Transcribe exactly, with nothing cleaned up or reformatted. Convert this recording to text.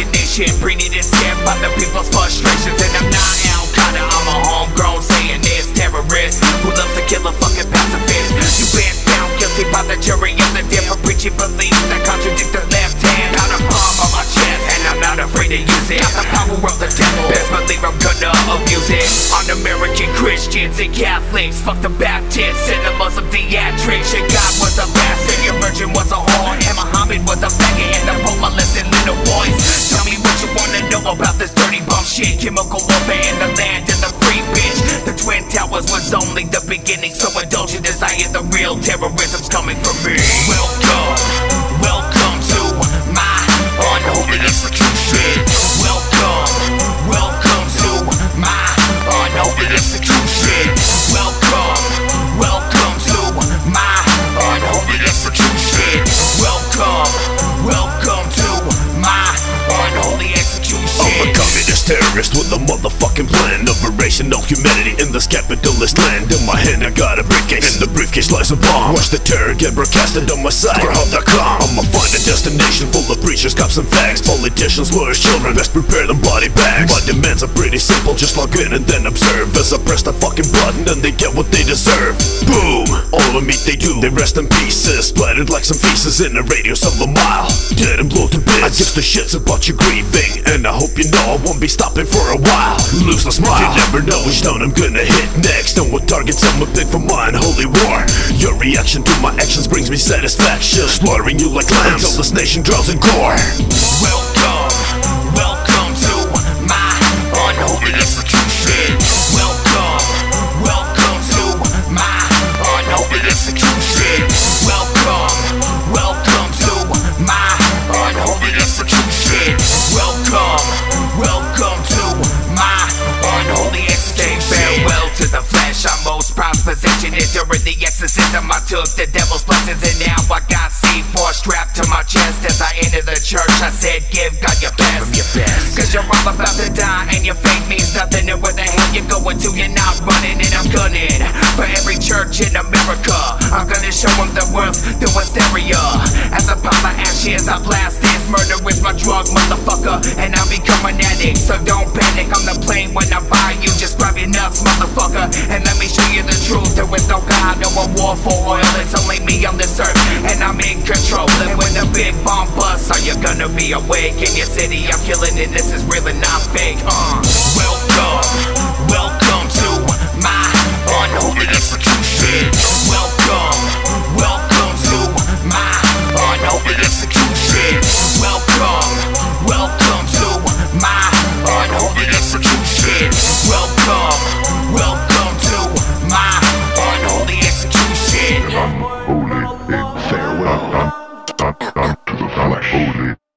definition, breeding instead by the people's frustrations. And I'm not Al Qaeda, I'm a homegrown Zionist terrorist who loves to kill a fucking pacifist. You've been found guilty by the jury of the dead for preaching beliefs that contradict the left hand. Got a bomb on my chest, and I'm not afraid to use it. Got the power of the devil, best believe I'm gonna abuse it. On American Christians and Catholics, fuck the Baptists and the Muslim theatrics. Your God was a bastard, your virgin was a whore, and Muhammad was a faggot, and the Pope molested little boys. Tell me what you wanna know about this dirty bum shit. Chemical warfare in the land and the free bitch. The Twin Towers was only the beginning, so indulge your desire, the real terrorism's coming from me. Welcome, welcome to my unholy execution. Welcome, welcome to my unholy execution. Welcome, welcome to my unholy execution. Welcome, welcome to my unholy execution. I'm a communist terrorist with a motherfucking plan of erasing all humanity in this capitalist land. In my hand I got a briefcase, in the briefcase lies a bomb. Watch the terror get broadcasted on my site, Grubhub dot com. I'ma find a destination full of preachers, cops and fags, politicians, lawyers, children, best prepare them body bags. My demands are pretty simple, just log in and then observe as I press the fucking button and they get what they deserve. Boom! All the meat they do, they rest in pieces, splattered like some feces in a radius of a mile, dead and blown to bits. I give the shits about your grieving, and I hope you know I won't be stopping for a while. Lose the smile, you never know which town I'm gonna hit next, and what targets I'ma pick for my unholy war. Your reaction to my actions brings me satisfaction, slaughtering you like lambs until this nation drowns in gore. Welcome, welcome to my unholy execution. Welcome, welcome to my unholy execution. Welcome, welcome to my unholy execution. Welcome, welcome to my unholy execution. Farewell to the flesh, our most prized possession. And during the exorcism I took the devil's blessings, and now I got C four strapped to my chest. As I enter the church I said, give God your best, give him your best. Cause you're all about to die and your faith means nothing. And where the hell you going to, you're not running. And I'm gunning for every church in America. I'm gonna show them the worth through hysteria. As I pop my ashes I blast this. Murder is my drug, motherfucker, and I become an addict. So don't panic on the plane when I buy you. Just grab your nuts, motherfucker, and let me show you the truth. There is no God, no more war for oil. It's only me on this earth, and I'm in control. And when the big bomb busts, are you gonna be awake? In your city I'm killing, and this is really not fake. Uh. Welcome, welcome to my unholy execution. Welcome, welcome to my unholy execution.